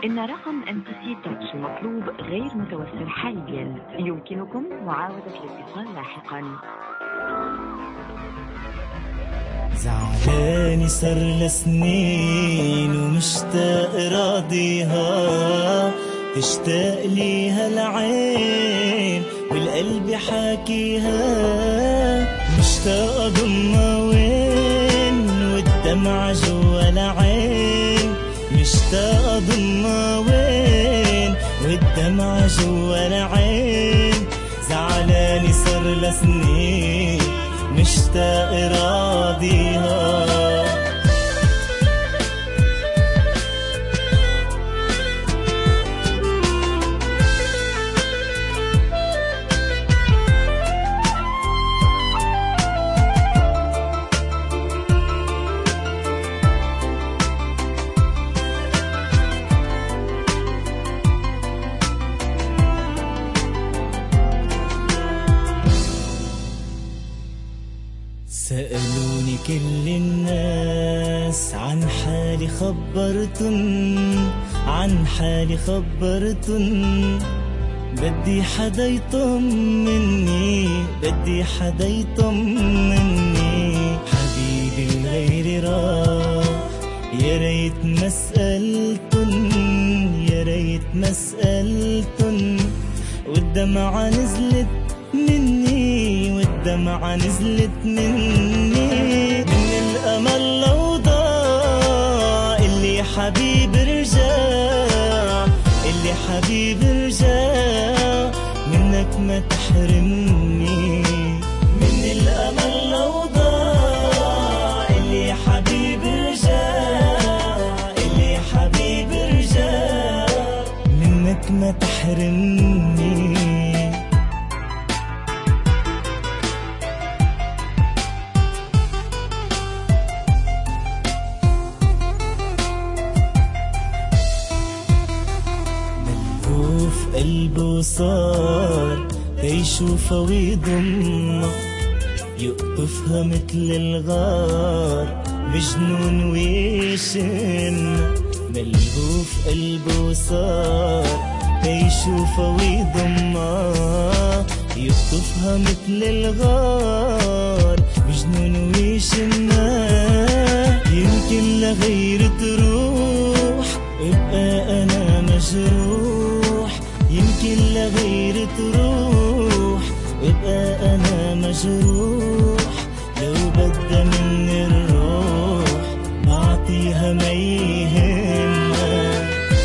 إن رقم أنفسي تاتش المطلوب غير متوفر حاليا. يمكنكم معاودة الاتصال لاحقا. زعلاني صار لسنين ومشتاق راضيها، تشتاق ليها العين والقلب حاكيها، مشتاق اضمها وين والدمعة جوا العين، مشتاق اضمها وين والدمعة جوا العين. زعلاني صار لسنين مشتاق راضيها. سألوني كل الناس عن حالي خبرتن، عن حالي خبرتن، بدي حدا يطمني، بدي حدا يطمني. حبيبي الغير راح يا ريت ما سألتن، يا ريت ما سألتن، والدمعة نزلت مني، والدمعة نزلت مني. من الأمل لو ضاع اللي حبيب رجع، اللي حبيب رجع، منك ما تحرمني. من الأمل لو ضاع اللي حبيب رجع، اللي حبيب رجع، منك ما تحرمني. قلبه صار يشوفها ويضمها، يقطفها مثل الغار مجنون ويشمها. ملهوف قلبه صار يشوفها ويضمها، يقطفها مثل الغار مجنون ويشمها. يمكن لغير تروح ابقى انا مجروح، يمكن لغير تروح وابقى انا مجروح. لو بدها مني الروح بعطيها ما يهمها.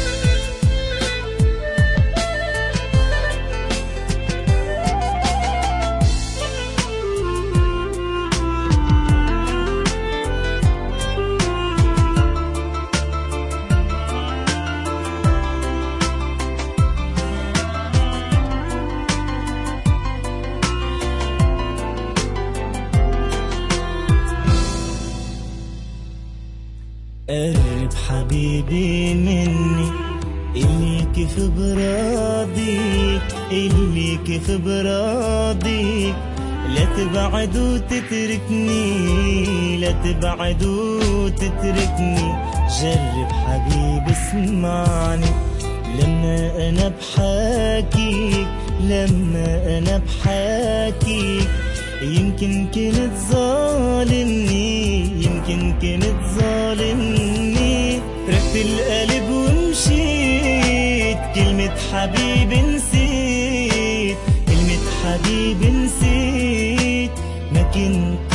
قرب حبيبي مني، اللي كيف براضيك، اللي كيف براضيك. لا تبعد وتتركني، لا تبعد وتتركني. جرب حبيبي اسمعني لما انا بحاكيك، لما انا بحاكيك. يمكن كنت ظالمني، يمكن كنت ظالمني. تركت القلب ومشيت، كلمة حبيب نسيت، كلمة حبيب نسيت. ما كنت